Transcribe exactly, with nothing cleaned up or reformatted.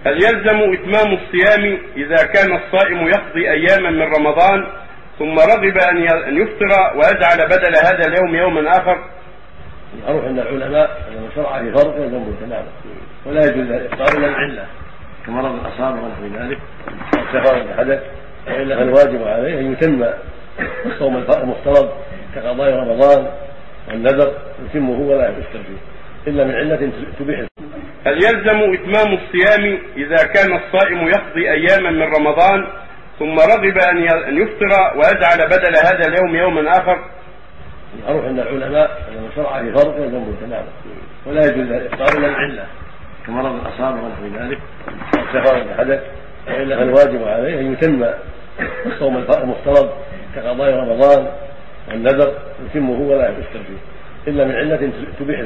هل يلزم إتمام الصيام إذا كان الصائم يقضي أياما من رمضان ثم رغب أن يفطر ويجعل بدل هذا اليوم يوما آخر؟ معروف أن العلماء لما شرع في فرض يلزمه تماما، ولا يجوز الإفطار إلا العلة كمرض الأعصاب ونحو ذلك سفر الحدث، وإلا فالواجب عليه أن يتم الصوم المفترض كقضاء رمضان والنذر يتمه ولا يفطر فيه إلا من علة تبيح. هل يلزم إتمام الصيام إذا كان الصائم يقضي أياما من رمضان ثم رغب أن يفطر ويجعل بدل هذا اليوم يوما آخر؟ معروف أن العلماء لما شرع في فرض يلزمه تماما، ولا يجوز الإفطار إلا العلة كمرض الأعصاب ونحو ذلك سفر الحدث، وإلا فالواجب عليه أن يتم الصوم المفترض كقضاء رمضان والنذر يتمه ولا يفطر فيه إلا من علة تبيح.